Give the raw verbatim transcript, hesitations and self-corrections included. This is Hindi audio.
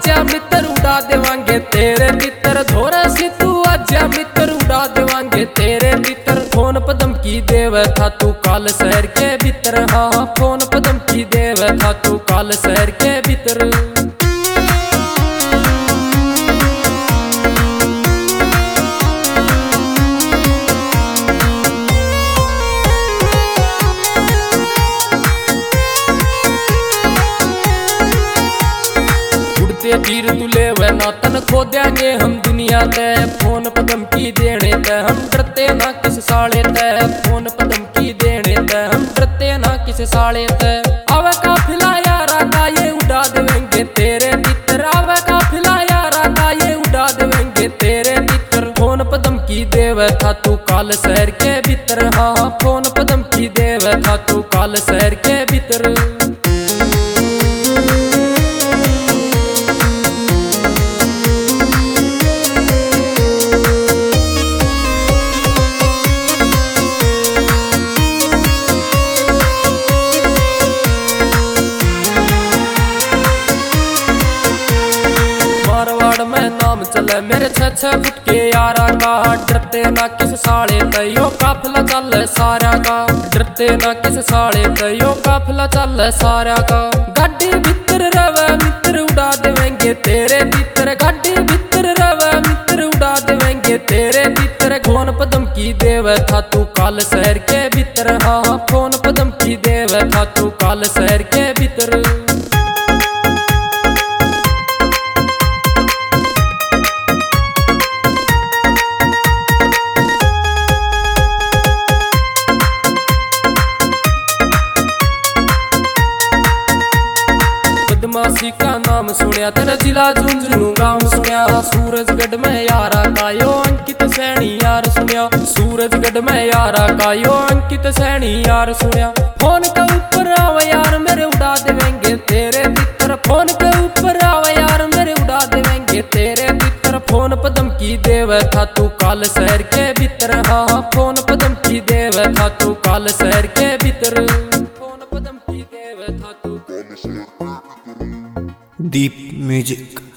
आजा मित्र उड़ा देवांगे तेरे तितर, धोरा से तू आजा मित्र उड़ा देवांगे तेरे तितर। फोन पदम की देव था तू काल शहर के भीतर, हाँ फोन पदम की देव था तू काल शहर के भीतर। तीर तुले वे ना तन खो देंगे हम दुनिया ते, फोन पदम की देने ते हम डरते ना किस साले ते। फोन पदम की देने ते हम डरते ना किस साले ते। आवे काफिला यारा का ये उड़ा देवेंगे तेरे तितर, आवे काफिला यारा का ये उड़ा देवेंगे तेरे तितर। फोन पदम की देव था तू काल शहर के भीतर, हाँ फोन पदम की देव था तू काल शहर के भीतर। में नाम चले मेरे छह छह फुट के यारा का, डरते ना किस साले तयो काफिला चल सारा का। डरते ना किस साले तयो काफिला चल सारा का। गाड़ी भीतर रवे मित्र उड़ा देवेंगे तेरे तितर, गाड़ी भीतर रवे मित्र उड़ा देवेंगे तेरे तितर। फोन पदम की देव था तू काल शहर के भीतर, हाँ फोन पदम की देव था तू काल शहर के भीतर। बदमाशी का नाम सुनिया तेरा जिला झुंझुनू गाँव सुनिया। सूरजगढ़ में यारा का यो अंकित सैनी यार सुनिया, सूरजगढ़ में यारा का यो अंकित सैनी यार सुनिया। फोन के ऊपर आवे यार मेरे उड़ा देवेंगे तेरे तितर, फोन के ऊपर आवे यार मेरे उड़ा देवेंगे तेरे तितर। फोन पदम की देव था तू काल शहर के भीतर, हाँ फोन पदम की देव था तू काल शहर के भीतर। फोन पदम की देव था तू Deep Music।